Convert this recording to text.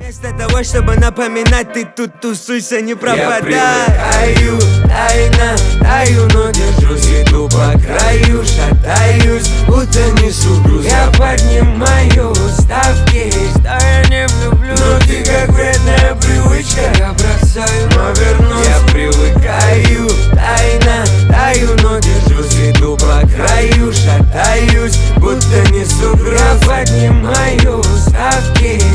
Вместо того, чтобы напоминать, ты тут тусуйся, не пропадай. Я привыкаю, тайно таю, но держусь, иду по краю, шатаюсь, будто несу груз. Я поднимаю ставки, что я не влюблю, но ты как вредная привычка. Я бросаю, но вернусь. Я привыкаю, тайно таю, но держусь, иду по краю, шатаюсь, будто несу груз. Я поднимаю ставки.